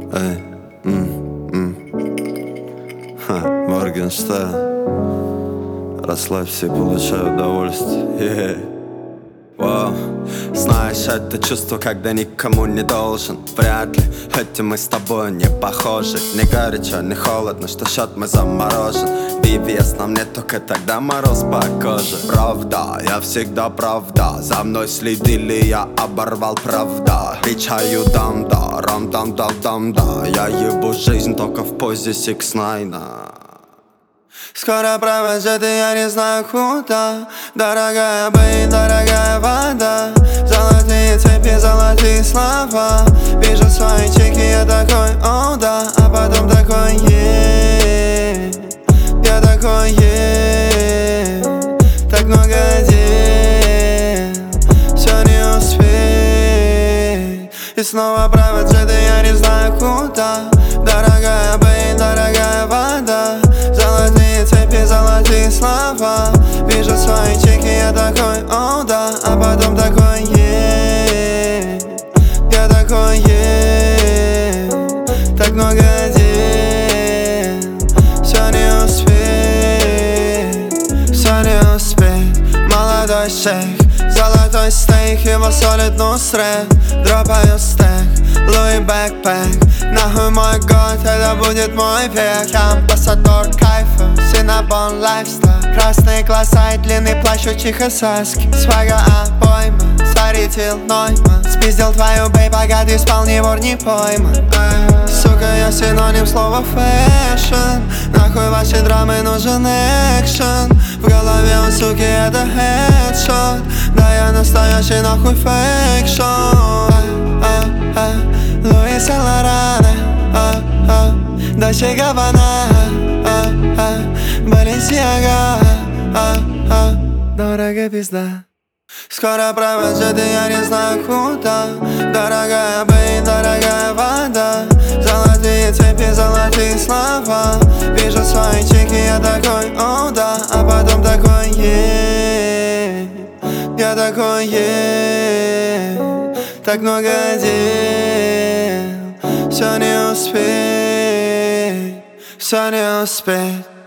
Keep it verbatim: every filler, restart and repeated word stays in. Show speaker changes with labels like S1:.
S1: Эй, м, м. Ха, Моргенштерн. Расслабься и получай удовольствие. Yeah. Вау. Знаешь, это чувство, когда никому не должен. Вряд ли этим мы с тобой не похожи. Не горячо, не холодно, что счет мы заморожен. би ви эс нам не только тогда мороз по коже. Правда, я всегда правда. За мной следили, я оборвал правда. Кричаю дам-да, рам-дам-дам-дам-да. Я ебу жизнь только в позе сикс найна. Скоро провожу, я не знаю куда. Дорогая бэй, дорогая вода. Золотые цепи, золотые слова. Вижу свои чеки, я такой, о да. А потом такой, е. Я такой, е. Так много дел, все не успеть. И снова провожу, я не знаю куда. Дорогая бэй, дорогая вода. Золотые цепи, золотые слова. Вижу свои чеки, я такой, о да. А потом такой, е. Я такой, е. Так много дел, все не успеть, все не успеть. Молодой шейх, золотой стейк, его солит Нусрет. Дропаю стек, Луи бэкпэк. Нахуй мой год, это будет мой век. Я амбассадор кайфа, синабон лайфстайл. Красные глаза и длинный плащ у чихасаски. Свага обойма, старитель Нойман. Спиздил твою бэй, пока ты спал, ни вор, не пойман. Сука, я синоним слова фэшн. Нахуй ваши драмы, нужен экшен. В голове у суки это хедшот. Да я настоящий нахуй фейкшот. Луи Сан-Лорана, Дольче Габбана, Баленсиага, дорогая пизда. Скоро провожу, я не знаю куда. Дорогая бэй, дорогая вода. Золотые цепи, золотые слова. Вижу свои чеки, я такой, о да. А потом такой, е. Я такой, е. Так много дел, все не успеть, все не успеть.